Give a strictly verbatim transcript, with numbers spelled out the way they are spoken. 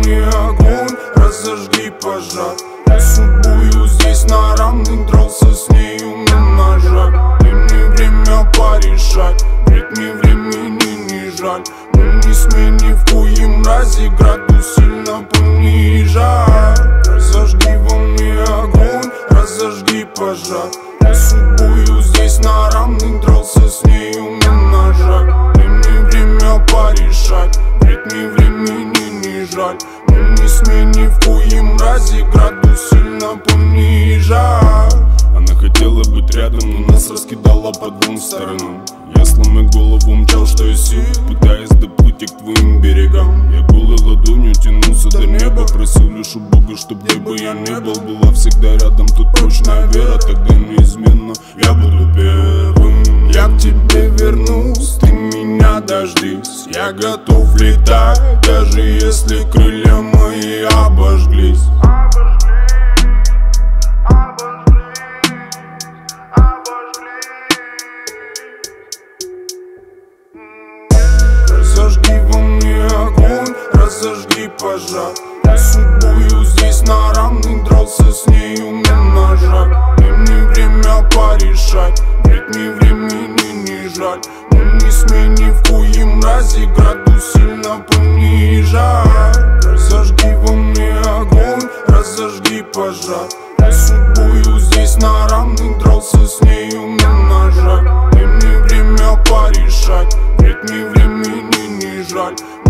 мне огонь, разожги пожар. Я с судьбою здесь на равных, дрался с нею на ножах. Дай мне время порешать, ведь мне времени не жаль. Но не смей ни в коем разе градус сильно понижать. Разожги во мне огонь, разожги пожар. Я с судьбою здесь на равных, дрался с нею на ножах. Дай мне время порешать, ведь мне времени не жаль. Но не смей ни в коем разе градус сильно понижать. Она хотела быть рядом, но нас раскидала по двум сторонам. Я сломя голову мчал, что из сил, пытаясь доплыть к твоим берегам. Я голой ладонью тянулся до неба, просил лишь у Бога, чтоб где бы я не был, была всегда рядом тут прочная вера. Тогда неизменно я буду первым. Я к тебе вернусь, ты меня дождись. Я готов летать, даже если крылья мои обожглись. Разожги во мне огонь, разожги пожар. Я с судьбою здесь на равных, дрался с нею на ножах. Дай мне время порешать, ведь мне времени не жаль. Но не смей ни в коем разе градус сильно понижать. Разожги во мне огонь, разожги пожар. Я с судьбою здесь на равных, дрался с нею на ножах. Дай мне время порешать, ведь мне времени не жаль.